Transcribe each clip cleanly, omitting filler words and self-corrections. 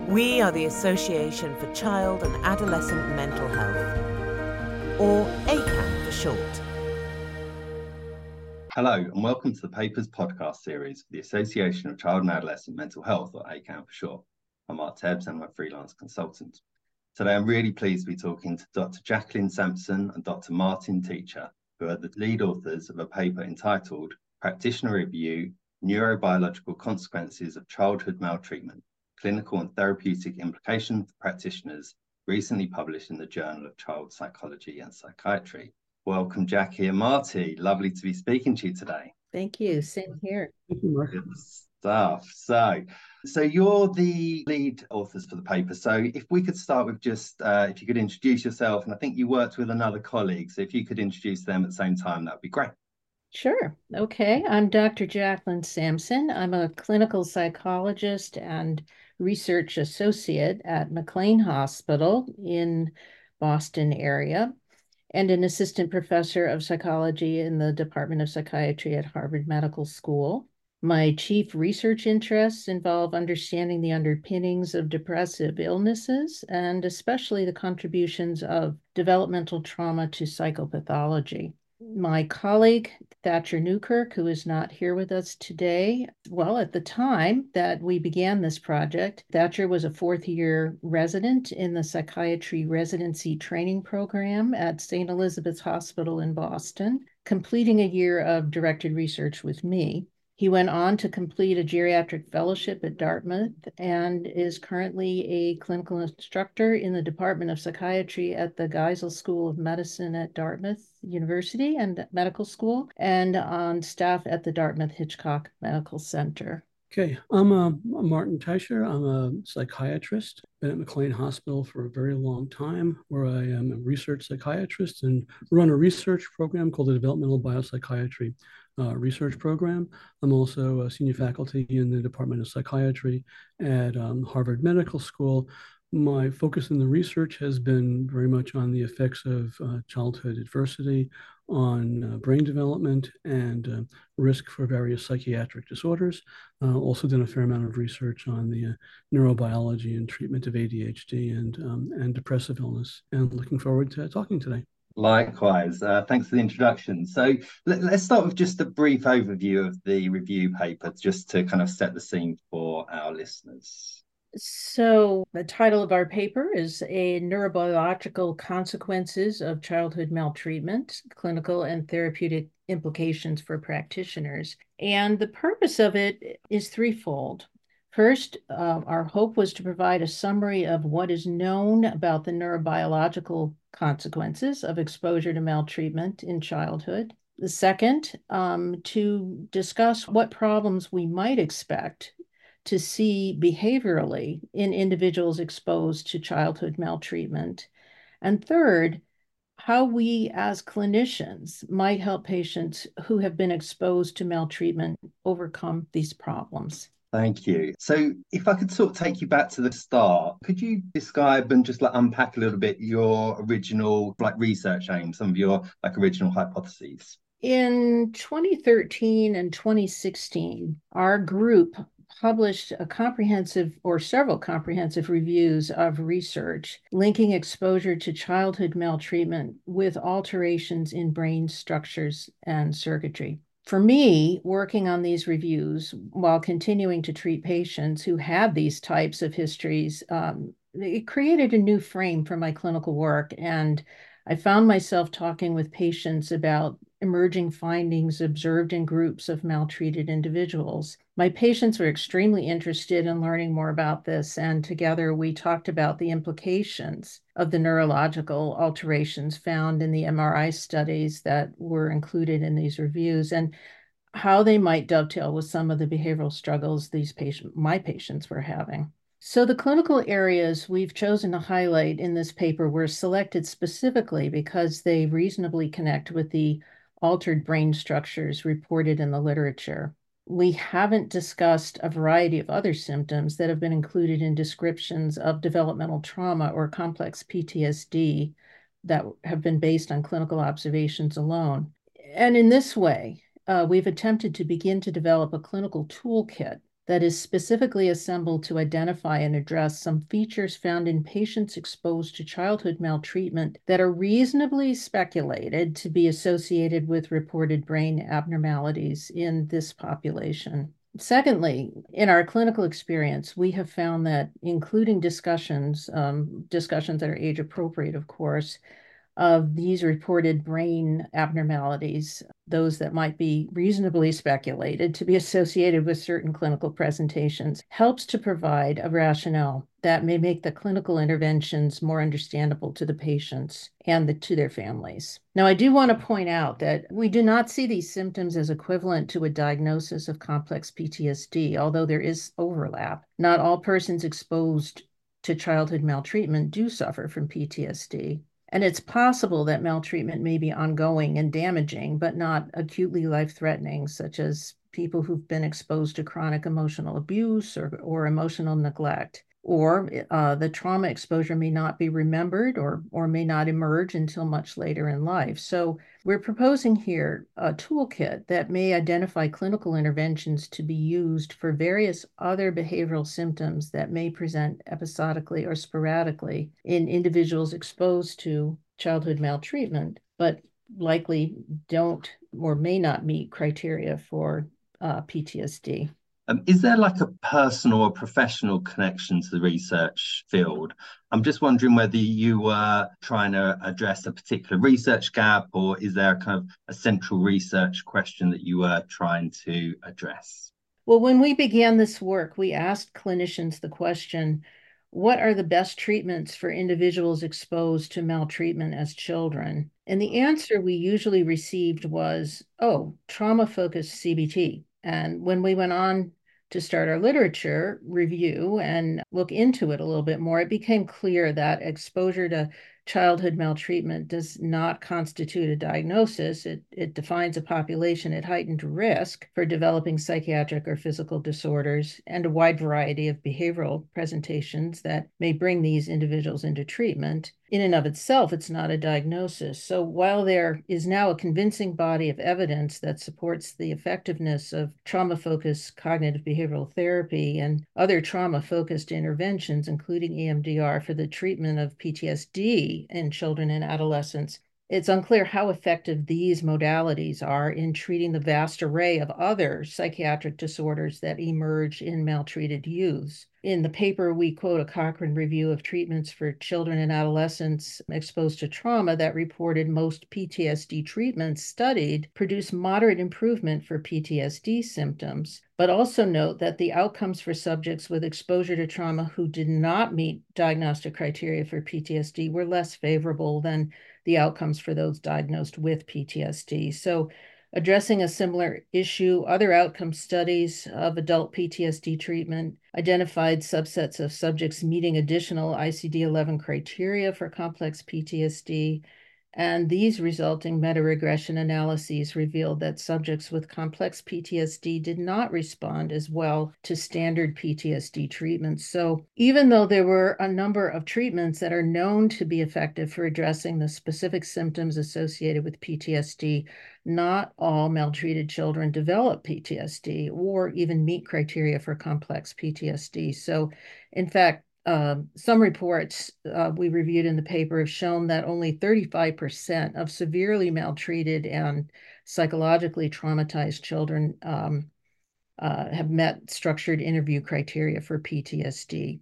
We are the Association for Child and Adolescent Mental Health, or ACAM for short. Hello and welcome to the Papers podcast series for the Association of Child and Adolescent Mental Health, or ACAM for short. I'm Mark Tebbs and I'm a freelance consultant. Today I'm really pleased to be talking to Dr. Jacqueline Sampson and Dr. Martin Teacher, who are the lead authors of a paper entitled Practitioner Review, Neurobiological Consequences of Childhood Maltreatment, Clinical and Therapeutic Implications for Practitioners, recently published in the Journal of Child Psychology and Psychiatry. Welcome, Jackie and Marty. Lovely to be speaking to you today. Thank you. Same here. Thank you, Mark. Good stuff. So you're the lead authors for the paper. So if we could start with just, if you could introduce yourself, and I think you worked with another colleague, so if you could introduce them at the same time, that would be great. Sure. Okay. I'm Dr. Jacqueline Sampson. I'm a clinical psychologist and research associate at McLean Hospital in Boston area, and an assistant professor of psychology in the Department of Psychiatry at Harvard Medical School. My chief research interests involve understanding the underpinnings of depressive illnesses and especially the contributions of developmental trauma to psychopathology. My colleague, Thatcher Newkirk, who is not here with us today, well, at the time that we began this project, Thatcher was a fourth-year resident in the psychiatry residency training program at St. Elizabeth's Hospital in Boston, completing a year of directed research with me. He went on to complete a geriatric fellowship at Dartmouth and is currently a clinical instructor in the Department of Psychiatry at the Geisel School of Medicine at Dartmouth University and Medical School, and on staff at the Dartmouth Hitchcock Medical Center. Okay, I'm Martin Teacher. I'm a psychiatrist. Been at McLean Hospital for a very long time, where I am a research psychiatrist and run a research program called the Developmental Biopsychiatry Research Program. I'm also a senior faculty in the Department of Psychiatry at Harvard Medical School. My focus in the research has been very much on the effects of childhood adversity on brain development and risk for various psychiatric disorders. Also done a fair amount of research on the neurobiology and treatment of ADHD and depressive illness, and looking forward to talking today. Likewise. Thanks for the introduction. So let's start with just a brief overview of the review paper, just to kind of set the scene for our listeners. So the title of our paper is Neurobiological Consequences of Childhood Maltreatment, Clinical and Therapeutic Implications for Practitioners. And the purpose of it is threefold. First, our hope was to provide a summary of what is known about the neurobiological consequences of exposure to maltreatment in childhood. The second, to discuss what problems we might expect to see behaviorally in individuals exposed to childhood maltreatment. And third, how we as clinicians might help patients who have been exposed to maltreatment overcome these problems. Thank you. So if I could sort of take you back to the start, could you describe and just unpack a little bit your original research aims, some of your original hypotheses? In 2013 and 2016, our group published a comprehensive or several comprehensive reviews of research linking exposure to childhood maltreatment with alterations in brain structures and circuitry. For me, working on these reviews while continuing to treat patients who had these types of histories, it created a new frame for my clinical work, and I found myself talking with patients about emerging findings observed in groups of maltreated individuals. My patients were extremely interested in learning more about this, and together we talked about the implications of the neurological alterations found in the MRI studies that were included in these reviews and how they might dovetail with some of the behavioral struggles my patients were having. So the clinical areas we've chosen to highlight in this paper were selected specifically because they reasonably connect with the altered brain structures reported in the literature. We haven't discussed a variety of other symptoms that have been included in descriptions of developmental trauma or complex PTSD that have been based on clinical observations alone. And in this way, we've attempted to begin to develop a clinical toolkit that is specifically assembled to identify and address some features found in patients exposed to childhood maltreatment that are reasonably speculated to be associated with reported brain abnormalities in this population. Secondly, in our clinical experience, we have found that including discussions that are age appropriate, of course, of these reported brain abnormalities, those that might be reasonably speculated to be associated with certain clinical presentations, helps to provide a rationale that may make the clinical interventions more understandable to the patients and to their families. Now, I do want to point out that we do not see these symptoms as equivalent to a diagnosis of complex PTSD, although there is overlap. Not all persons exposed to childhood maltreatment do suffer from PTSD. And it's possible that maltreatment may be ongoing and damaging, but not acutely life-threatening, such as people who've been exposed to chronic emotional abuse or emotional neglect. Or the trauma exposure may not be remembered or may not emerge until much later in life. So we're proposing here a toolkit that may identify clinical interventions to be used for various other behavioral symptoms that may present episodically or sporadically in individuals exposed to childhood maltreatment, but likely don't or may not meet criteria for PTSD. Is there like a personal or professional connection to the research field? I'm just wondering whether you were trying to address a particular research gap, or is there kind of a central research question that you were trying to address? Well, when we began this work, we asked clinicians the question, what are the best treatments for individuals exposed to maltreatment as children? And the answer we usually received was, trauma-focused CBT. And when we went on to start our literature review and look into it a little bit more, it became clear that exposure to childhood maltreatment does not constitute a diagnosis. It defines a population at heightened risk for developing psychiatric or physical disorders and a wide variety of behavioral presentations that may bring these individuals into treatment. In and of itself, it's not a diagnosis. So while there is now a convincing body of evidence that supports the effectiveness of trauma-focused cognitive behavioral therapy and other trauma-focused interventions, including EMDR, for the treatment of PTSD in children and adolescents, it's unclear how effective these modalities are in treating the vast array of other psychiatric disorders that emerge in maltreated youths. In the paper, we quote a Cochrane review of treatments for children and adolescents exposed to trauma that reported most PTSD treatments studied produce moderate improvement for PTSD symptoms, but also note that the outcomes for subjects with exposure to trauma who did not meet diagnostic criteria for PTSD were less favorable than the outcomes for those diagnosed with PTSD. So addressing a similar issue, other outcome studies of adult PTSD treatment identified subsets of subjects meeting additional ICD-11 criteria for complex PTSD, and these resulting meta-regression analyses revealed that subjects with complex PTSD did not respond as well to standard PTSD treatments. So even though there were a number of treatments that are known to be effective for addressing the specific symptoms associated with PTSD, not all maltreated children develop PTSD or even meet criteria for complex PTSD. So in fact, some reports we reviewed in the paper have shown that only 35% of severely maltreated and psychologically traumatized children have met structured interview criteria for PTSD.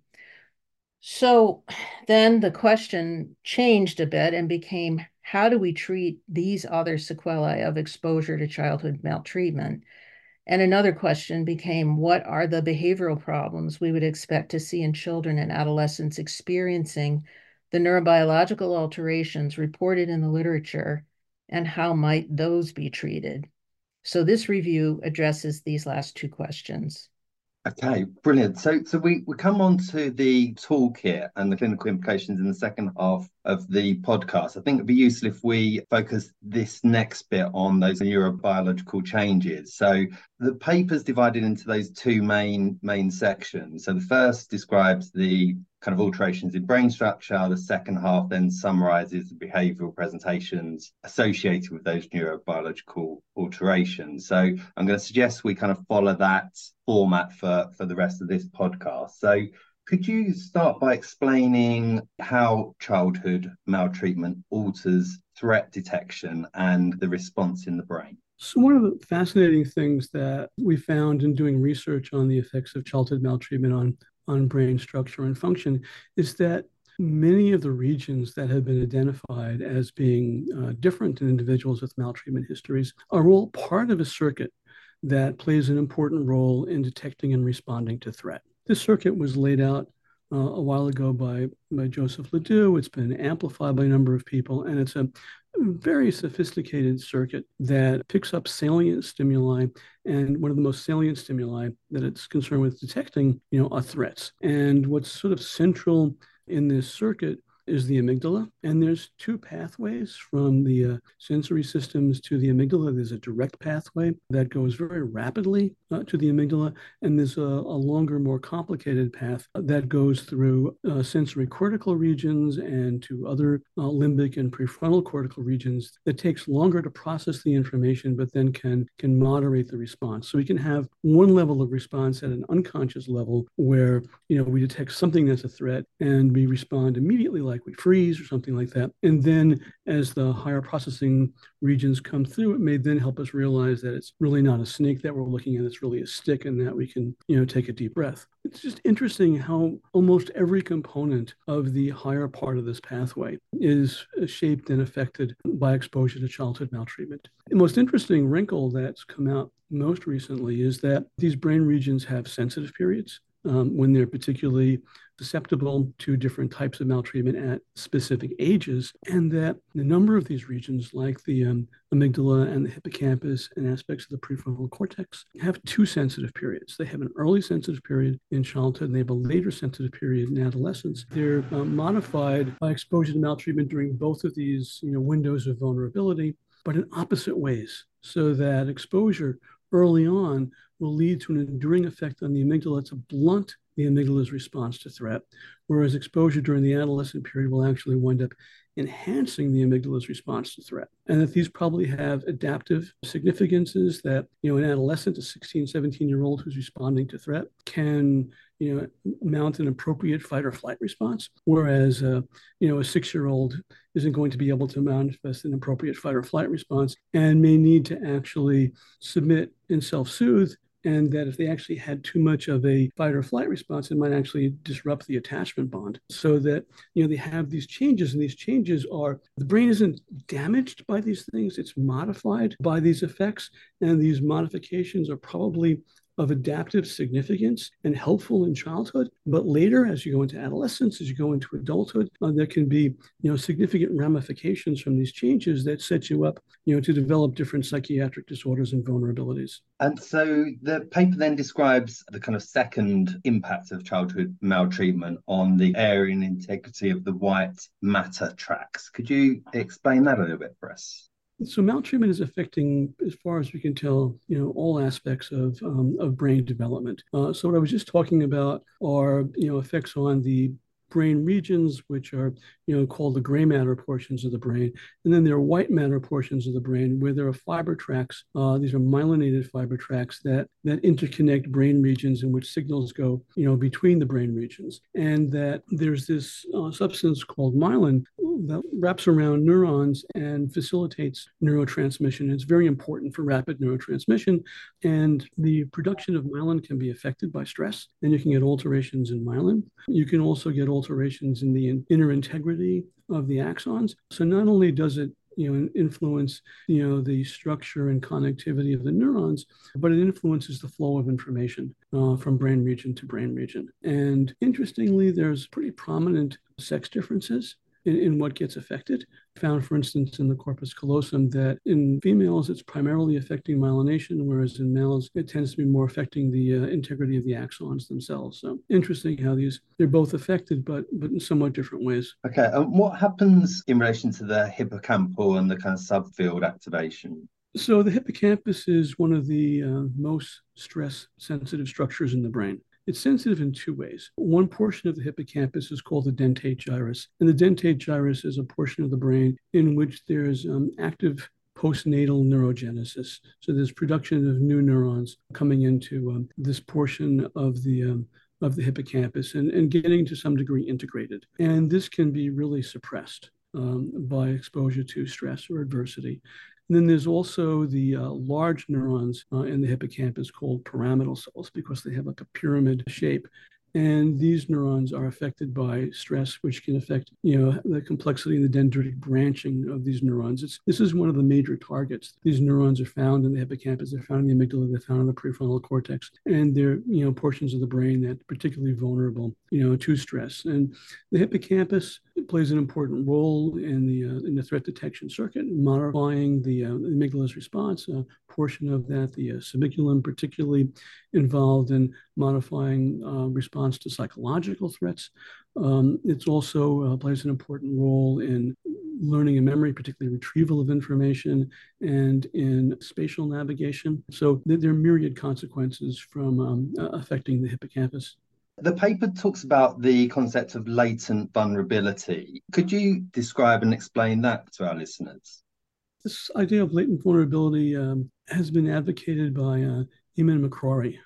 So then the question changed a bit and became, how do we treat these other sequelae of exposure to childhood maltreatment? And another question became, what are the behavioral problems we would expect to see in children and adolescents experiencing the neurobiological alterations reported in the literature, and how might those be treated? So this review addresses these last two questions. Okay, brilliant. So we come on to the toolkit and the clinical implications in the second half of the podcast. I think it'd be useful if we focus this next bit on those neurobiological changes. So the paper's divided into those two main sections. So the first describes the kind of alterations in brain structure. The second half then summarizes the behavioral presentations associated with those neurobiological alterations. So I'm going to suggest we kind of follow that format for the rest of this podcast. So could you start by explaining how childhood maltreatment alters threat detection and the response in the brain? So one of the fascinating things that we found in doing research on the effects of childhood maltreatment on brain structure and function is that many of the regions that have been identified as being different in individuals with maltreatment histories are all part of a circuit that plays an important role in detecting and responding to threat. This circuit was laid out a while ago by Joseph Ledoux. It's been amplified by a number of people, and it's a very sophisticated circuit that picks up salient stimuli, and one of the most salient stimuli that it's concerned with detecting, are threats. And what's sort of central in this circuit is the amygdala. And there's two pathways from the sensory systems to the amygdala. There's a direct pathway that goes very rapidly to the amygdala. And there's a longer, more complicated path that goes through sensory cortical regions and to other limbic and prefrontal cortical regions that takes longer to process the information, but then can moderate the response. So we can have one level of response at an unconscious level where, we detect something that's a threat and we respond immediately, like we freeze or something like that. And then as the higher processing regions come through, it may then help us realize that it's really not a snake that we're looking at, it's really a stick, and that we can, take a deep breath. It's just interesting how almost every component of the higher part of this pathway is shaped and affected by exposure to childhood maltreatment. The most interesting wrinkle that's come out most recently is that these brain regions have sensitive periods when they're particularly susceptible to different types of maltreatment at specific ages, and that the number of these regions, like the amygdala and the hippocampus and aspects of the prefrontal cortex, have two sensitive periods. They have an early sensitive period in childhood, and they have a later sensitive period in adolescence. They're modified by exposure to maltreatment during both of these windows of vulnerability, but in opposite ways, so that exposure early on will lead to an enduring effect on the amygdala to blunt the amygdala's response to threat, whereas exposure during the adolescent period will actually wind up enhancing the amygdala's response to threat. And that these probably have adaptive significances that, an adolescent, a 16, 17-year-old who's responding to threat can, mount an appropriate fight or flight response, whereas, a 6-year-old isn't going to be able to manifest an appropriate fight or flight response and may need to actually submit and self-soothe. And that if they actually had too much of a fight or flight response, it might actually disrupt the attachment bond. So that, they have these changes, and these changes are, the brain isn't damaged by these things, it's modified by these effects. And these modifications are probably of adaptive significance and helpful in childhood. But later, as you go into adolescence, as you go into adulthood, there can be, significant ramifications from these changes that set you up, to develop different psychiatric disorders and vulnerabilities. And so the paper then describes the kind of second impact of childhood maltreatment on the area and integrity of the white matter tracts. Could you explain that a little bit for us? So maltreatment is affecting, as far as we can tell, all aspects of brain development. So what I was just talking about are, effects on the brain regions, which are, called the gray matter portions of the brain. And then there are white matter portions of the brain where there are fiber tracts. These are myelinated fiber tracts that interconnect brain regions in which signals go, between the brain regions. And that there's this substance called myelin that wraps around neurons and facilitates neurotransmission. It's very important for rapid neurotransmission. And the production of myelin can be affected by stress, and you can get alterations in myelin. You can also get alterations in the inner integrity of the axons. So not only does it influence, the structure and connectivity of the neurons, but it influences the flow of information from brain region to brain region. And interestingly, there's pretty prominent sex differences in what gets affected. Found, for instance, in the corpus callosum that in females, it's primarily affecting myelination, whereas in males, it tends to be more affecting the integrity of the axons themselves. So interesting how they're both affected, but in somewhat different ways. Okay, what happens in relation to the hippocampal and the kind of subfield activation? So the hippocampus is one of the most stress-sensitive structures in the brain. It's sensitive in two ways. One portion of the hippocampus is called the dentate gyrus, and the dentate gyrus is a portion of the brain in which there's active postnatal neurogenesis. So there's production of new neurons coming into this portion of the hippocampus and getting to some degree integrated. And this can be really suppressed by exposure to stress or adversity. And then there's also the large neurons in the hippocampus called pyramidal cells because they have like a pyramid shape. And these neurons are affected by stress, which can affect, the complexity and the dendritic branching of these neurons. This is one of the major targets. These neurons are found in the hippocampus, they're found in the amygdala, they're found in the prefrontal cortex, and they're, portions of the brain that are particularly vulnerable, to stress. And the hippocampus plays an important role in the threat detection circuit, modifying the amygdala's response. A portion of that, the subiculae, particularly involved in modifying response to psychological threats. It's also plays an important role in learning and memory, particularly retrieval of information and in spatial navigation. So there are myriad consequences from affecting the hippocampus. The paper talks about the concept of latent vulnerability. Could you describe and explain that to our listeners? This idea of latent vulnerability has been advocated by Eamon McCrory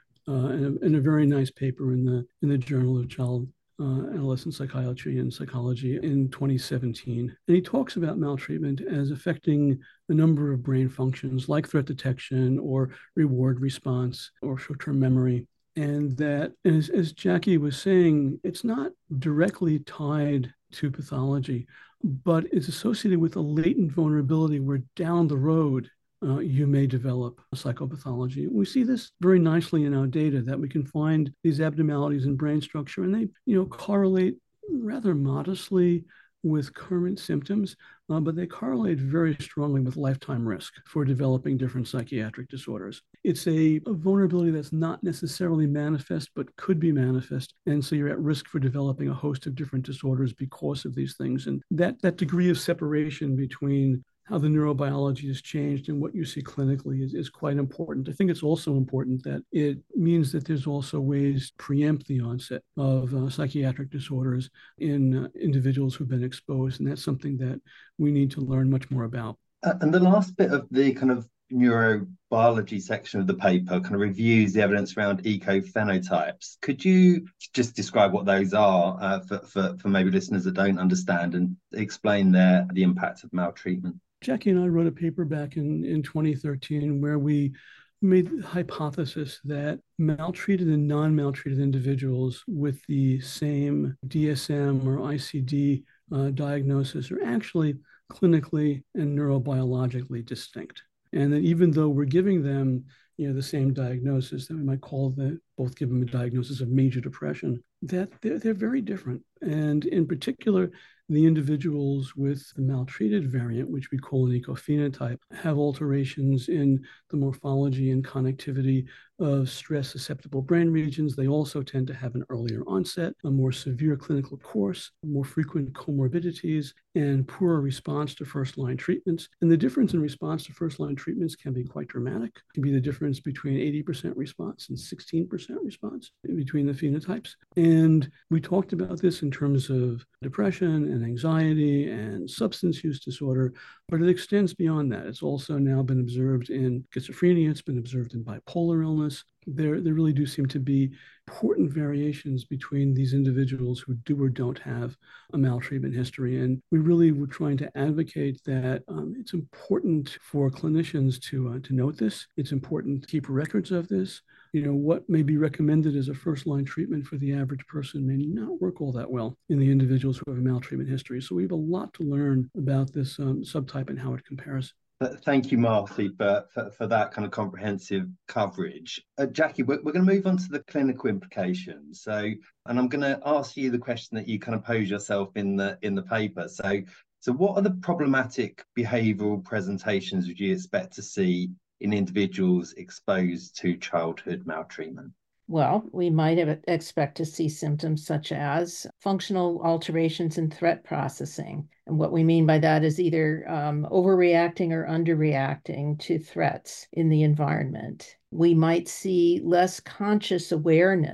in a very nice paper in the Journal of Child Adolescent Psychiatry and Psychology in 2017. And he talks about maltreatment as affecting a number of brain functions like threat detection or reward response or short-term memory. And that, as Jackie was saying, it's not directly tied to pathology, but it's associated with a latent vulnerability where down the road, you may develop a psychopathology. We see this very nicely in our data that we can find these abnormalities in brain structure, and they, correlate rather modestly with current symptoms, but they correlate very strongly with lifetime risk for developing different psychiatric disorders. It's a vulnerability that's not necessarily manifest, but could be manifest. And so you're at risk for developing a host of different disorders because of these things. And that degree of separation between how the neurobiology has changed and what you see clinically is quite important. I think it's also important that it means that there's also ways to preempt the onset of psychiatric disorders in individuals who've been exposed. And that's something that we need to learn much more about. And the last bit of the kind of neurobiology section of the paper kind of reviews the evidence around ecophenotypes. Could you just describe what those are for maybe listeners that don't understand and explain the impact of maltreatment? Jackie and I wrote a paper back in 2013 where we made the hypothesis that maltreated and non-maltreated individuals with the same DSM or ICD diagnosis are actually clinically and neurobiologically distinct. And that even though we're giving them the same diagnosis, that we might call both give them a diagnosis of major depression, that they're very different. And in particular, the individuals with the maltreated variant, which we call an ecophenotype, have alterations in the morphology and connectivity of stress-susceptible brain regions. They also tend to have an earlier onset, a more severe clinical course, more frequent comorbidities, and poorer response to first-line treatments. And the difference in response to first-line treatments can be quite dramatic. It can be the difference between 80% response and 16% response between the phenotypes. And we talked about this in terms of depression and anxiety and substance use disorder, but it extends beyond that. It's also now been observed in schizophrenia. It's been observed in bipolar illness. There really do seem to be important variations between these individuals who do or don't have a maltreatment history. And we really were trying to advocate that it's important for clinicians to note this. It's important to keep records of this. What may be recommended as a first-line treatment for the average person may not work all that well in the individuals who have a maltreatment history. So we have a lot to learn about this subtype and how it compares. Thank you, Marthy, for that kind of comprehensive coverage. Jackie, we're going to move on to the clinical implications. And I'm going to ask you the question that you kind of pose yourself in the paper. So what are the problematic behavioural presentations would you expect to see in individuals exposed to childhood maltreatment? Well, we might expect to see symptoms such as functional alterations in threat processing. And what we mean by that is either overreacting or underreacting to threats in the environment. We might see less conscious awareness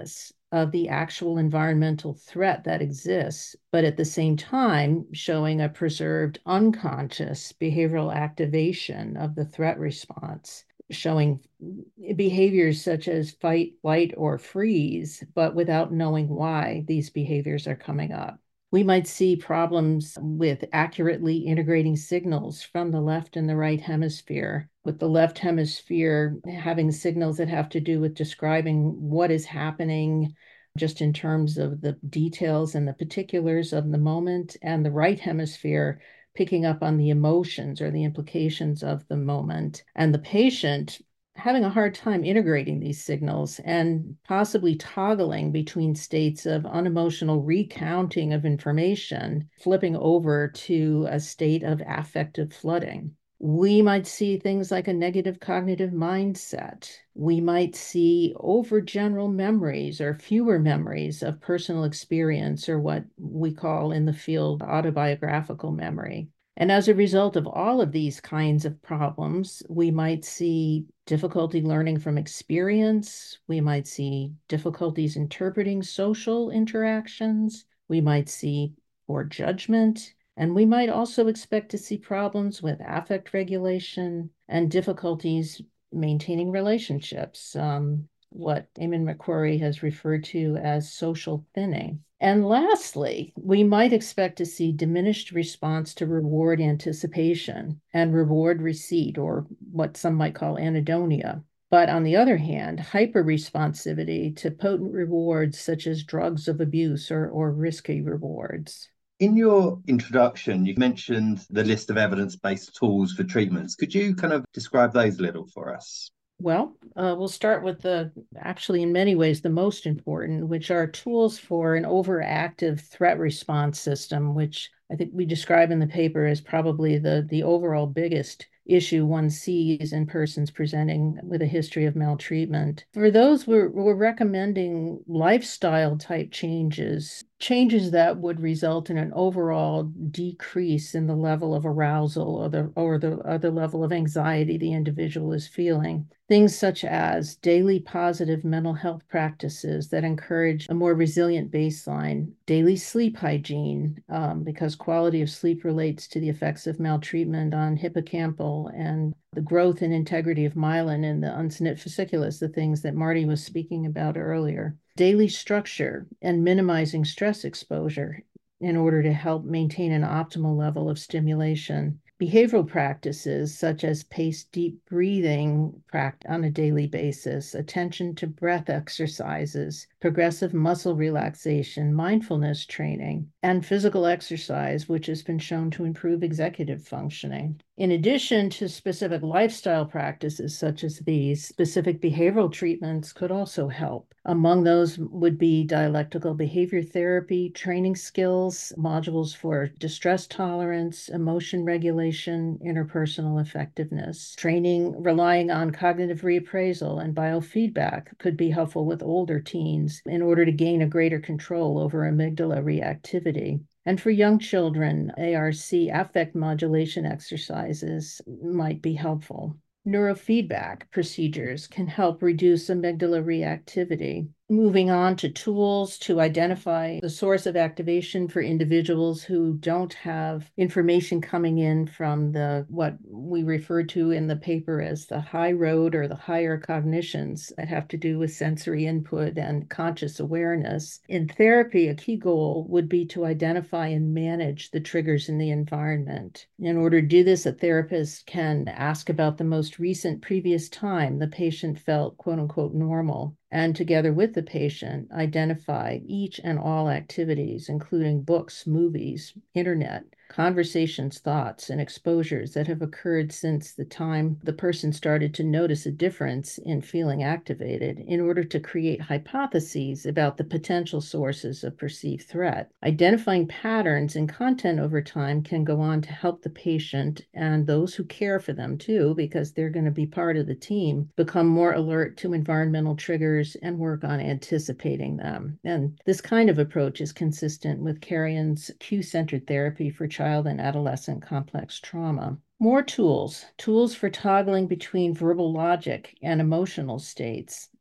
of the actual environmental threat that exists, but at the same time showing a preserved unconscious behavioral activation of the threat response, showing behaviors such as fight, flight, or freeze, but without knowing why these behaviors are coming up. We might see problems with accurately integrating signals from the left and the right hemisphere, with the left hemisphere having signals that have to do with describing what is happening just in terms of the details and the particulars of the moment, and the right hemisphere picking up on the emotions or the implications of the moment, and the patient having a hard time integrating these signals and possibly toggling between states of unemotional recounting of information, flipping over to a state of affective flooding. We might see things like a negative cognitive mindset. We might see overgeneral memories or fewer memories of personal experience, or what we call in the field autobiographical memory. And as a result of all of these kinds of problems, we might see difficulty learning from experience. We might see difficulties interpreting social interactions. We might see poor judgment. And we might also expect to see problems with affect regulation and difficulties maintaining relationships, what Eamon McCrory has referred to as social thinning. And lastly, we might expect to see diminished response to reward anticipation and reward receipt, or what some might call anhedonia. But on the other hand, hyperresponsivity to potent rewards such as drugs of abuse or risky rewards. In your introduction, you mentioned the list of evidence-based tools for treatments. Could you kind of describe those a little for us? Well, we'll start with actually in many ways, the most important, which are tools for an overactive threat response system, which I think we describe in the paper as probably the overall biggest issue one sees in persons presenting with a history of maltreatment. For those, we're recommending lifestyle type changes that would result in an overall decrease in the level of arousal or the other level of anxiety the individual is feeling. Things such as daily positive mental health practices that encourage a more resilient baseline, daily sleep hygiene, because quality of sleep relates to the effects of maltreatment on hippocampal and the growth and integrity of myelin in the uncinate fasciculus, the things that Marty was speaking about earlier. Daily structure and minimizing stress exposure in order to help maintain an optimal level of stimulation. Behavioral practices such as paced deep breathing on a daily basis, attention to breath exercises, progressive muscle relaxation, mindfulness training, and physical exercise, which has been shown to improve executive functioning. In addition to specific lifestyle practices such as these, specific behavioral treatments could also help. Among those would be dialectical behavior therapy, training skills, modules for distress tolerance, emotion regulation, interpersonal effectiveness. Training relying on cognitive reappraisal and biofeedback could be helpful with older teens in order to gain a greater control over amygdala reactivity. And for young children, ARC, affect modulation exercises, might be helpful. Neurofeedback procedures can help reduce amygdala reactivity. Moving on to tools to identify the source of activation for individuals who don't have information coming in from what we refer to in the paper as the high road or the higher cognitions that have to do with sensory input and conscious awareness. In therapy, a key goal would be to identify and manage the triggers in the environment. In order to do this, a therapist can ask about the most recent previous time the patient felt quote unquote normal, and together with the patient, identify each and all activities, including books, movies, internet, conversations, thoughts, and exposures that have occurred since the time the person started to notice a difference in feeling activated, in order to create hypotheses about the potential sources of perceived threat. Identifying patterns in content over time can go on to help the patient and those who care for them too, because they're going to be part of the team, become more alert to environmental triggers and work on anticipating them. And this kind of approach is consistent with Carrion's cue-centered therapy for child and adolescent complex trauma. More tools for toggling between verbal logic and emotional states.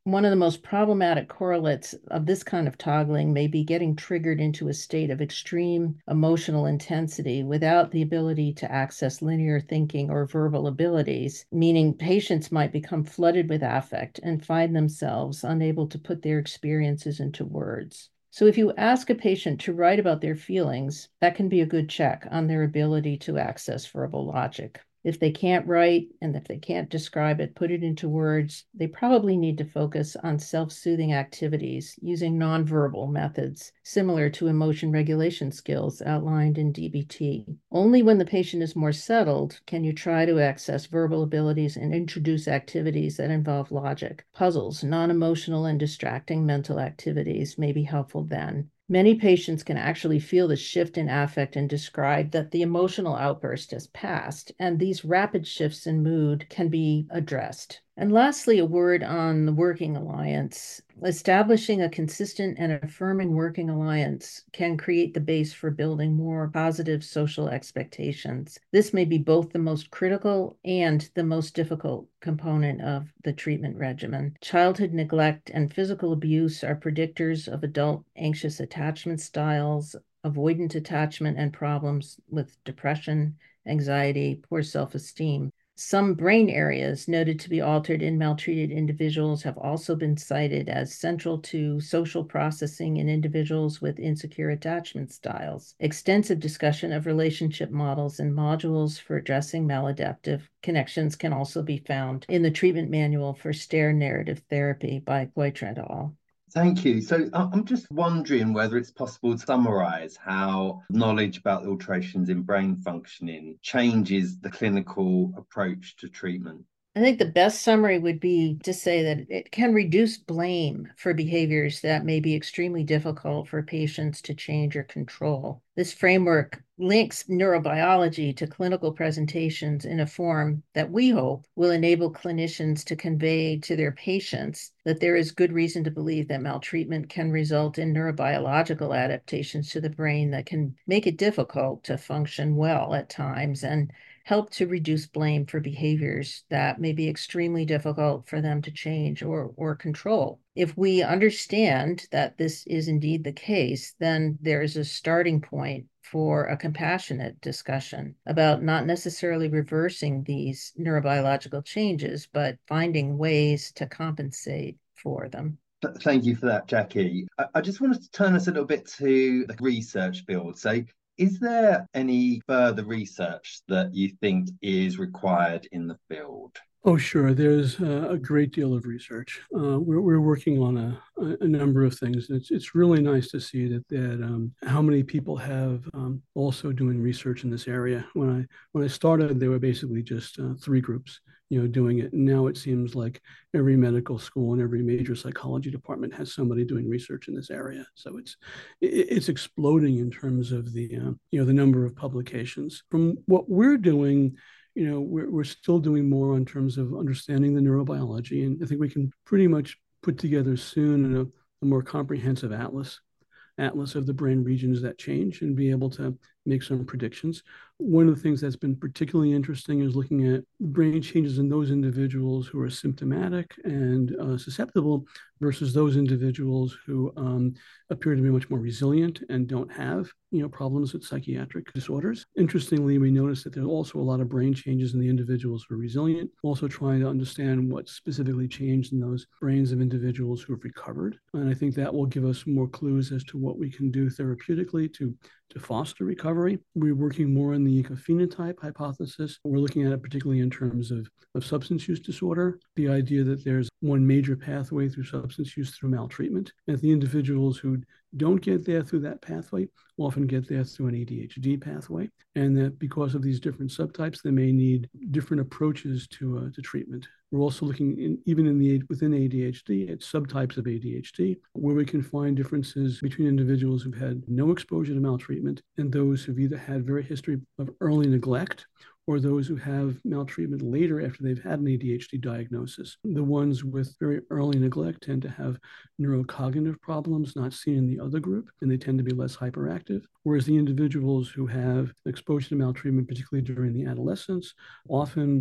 One of the most problematic correlates of this kind of toggling may be getting triggered into a state of extreme emotional intensity without the ability to access linear thinking or verbal abilities, meaning patients might become flooded with affect and find themselves unable to put their experiences into words. So if you ask a patient to write about their feelings, that can be a good check on their ability to access verbal logic. If they can't write and if they can't describe it, put it into words, they probably need to focus on self-soothing activities using nonverbal methods, similar to emotion regulation skills outlined in DBT. Only when the patient is more settled can you try to access verbal abilities and introduce activities that involve logic. Puzzles, non-emotional and distracting mental activities may be helpful then. Many patients can actually feel the shift in affect and describe that the emotional outburst has passed, and these rapid shifts in mood can be addressed. And lastly, a word on the working alliance. Establishing a consistent and affirming working alliance can create the base for building more positive social expectations. This may be both the most critical and the most difficult component of the treatment regimen. Childhood neglect and physical abuse are predictors of adult anxious attachment styles, avoidant attachment, and problems with depression, anxiety, poor self-esteem. Some brain areas noted to be altered in maltreated individuals have also been cited as central to social processing in individuals with insecure attachment styles. Extensive discussion of relationship models and modules for addressing maladaptive connections can also be found in the treatment manual for STAIR narrative therapy by Poitras et al. Thank you. So I'm just wondering whether it's possible to summarize how knowledge about alterations in brain functioning changes the clinical approach to treatment. I think the best summary would be to say that it can reduce blame for behaviors that may be extremely difficult for patients to change or control. This framework links neurobiology to clinical presentations in a form that we hope will enable clinicians to convey to their patients that there is good reason to believe that maltreatment can result in neurobiological adaptations to the brain that can make it difficult to function well at times and help to reduce blame for behaviors that may be extremely difficult for them to change or control. If we understand that this is indeed the case, then there's a starting point for a compassionate discussion about not necessarily reversing these neurobiological changes, but finding ways to compensate for them. Thank you for that, Jackie. I just wanted to turn us a little bit to the research field. So is there any further research that you think is required in the field? Oh, sure. There's a great deal of research. We're working on a number of things. It's really nice to see that how many people have also doing research in this area. When I started, there were basically just 3 groups, doing it. And now it seems like every medical school and every major psychology department has somebody doing research in this area. So it's exploding in terms of the number of publications. From what we're doing, we're still doing more in terms of understanding the neurobiology, and I think we can pretty much put together soon a more comprehensive atlas of the brain regions that change and be able to make some predictions. One of the things that's been particularly interesting is looking at brain changes in those individuals who are symptomatic and susceptible versus those individuals who appear to be much more resilient and don't have problems with psychiatric disorders. Interestingly, we noticed that there's also a lot of brain changes in the individuals who are resilient, also trying to understand what specifically changed in those brains of individuals who have recovered. And I think that will give us more clues as to what we can do therapeutically to foster recovery. We're working more on the ecophenotype hypothesis. We're looking at it particularly in terms of substance use disorder, the idea that there's one major pathway through substance use through maltreatment. And the individuals who don't get there through that pathway often get there through an ADHD pathway, and that because of these different subtypes, they may need different approaches to treatment. We're also looking within ADHD at subtypes of ADHD, where we can find differences between individuals who've had no exposure to maltreatment and those who've either had very history of early neglect or those who have maltreatment later after they've had an ADHD diagnosis. The ones with very early neglect tend to have neurocognitive problems not seen in the other group, and they tend to be less hyperactive. Whereas the individuals who have exposure to maltreatment, particularly during the adolescence, often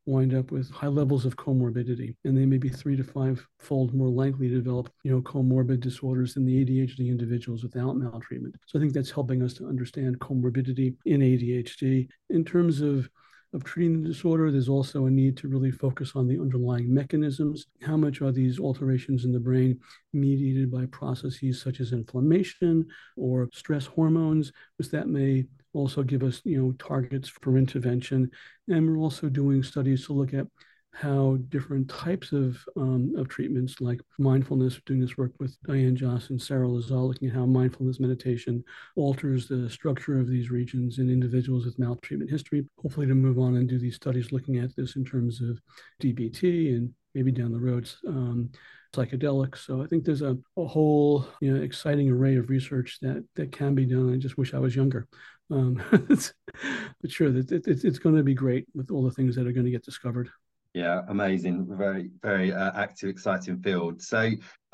wind up with high levels of comorbidity, and they may be 3 to 5-fold more likely to develop, comorbid disorders than the ADHD individuals without maltreatment. So I think that's helping us to understand comorbidity in ADHD. In terms of treating the disorder, there's also a need to really focus on the underlying mechanisms. How much are these alterations in the brain mediated by processes such as inflammation or stress hormones, because that may also give us, targets for intervention. And we're also doing studies to look at how different types of treatments like mindfulness, doing this work with Diane Joss and Sarah Lazar, looking at how mindfulness meditation alters the structure of these regions in individuals with maltreatment history, hopefully to move on and do these studies looking at this in terms of DBT and maybe down the road psychedelics. So I think there's a whole exciting array of research that can be done. I just wish I was younger. But sure, it's going to be great with all the things that are going to get discovered. Yeah, amazing. Very, very active, exciting field. So,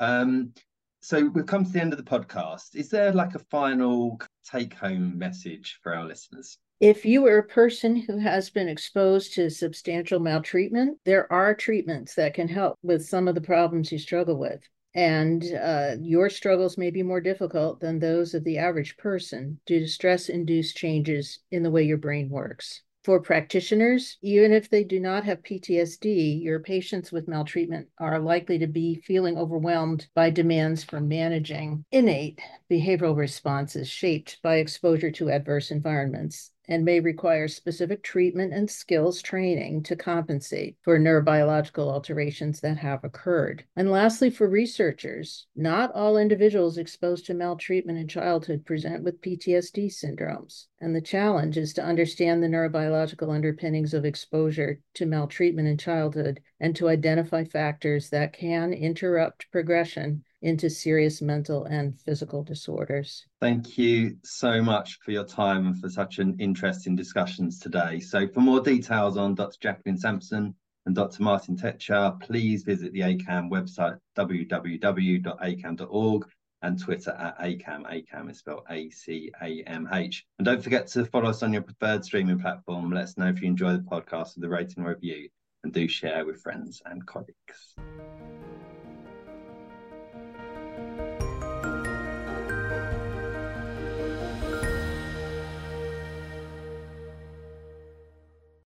so we've come to the end of the podcast. Is there like a final take-home message for our listeners? If you are a person who has been exposed to substantial maltreatment, there are treatments that can help with some of the problems you struggle with. And your struggles may be more difficult than those of the average person due to stress-induced changes in the way your brain works. For practitioners, even if they do not have PTSD, your patients with maltreatment are likely to be feeling overwhelmed by demands for managing innate behavioral responses shaped by exposure to adverse environments, and may require specific treatment and skills training to compensate for neurobiological alterations that have occurred. And lastly, for researchers, not all individuals exposed to maltreatment in childhood present with PTSD syndromes. And the challenge is to understand the neurobiological underpinnings of exposure to maltreatment in childhood and to identify factors that can interrupt progression into serious mental and physical disorders. Thank you so much for your time and for such an interesting discussions today. So for more details on Dr. Jacqueline Sampson and Dr. Martin Techer, please visit the ACAM website, www.acam.org, and Twitter at ACAM. ACAM is spelled ACAMH. And don't forget to follow us on your preferred streaming platform. Let us know if you enjoy the podcast with a rating or review, and do share with friends and colleagues.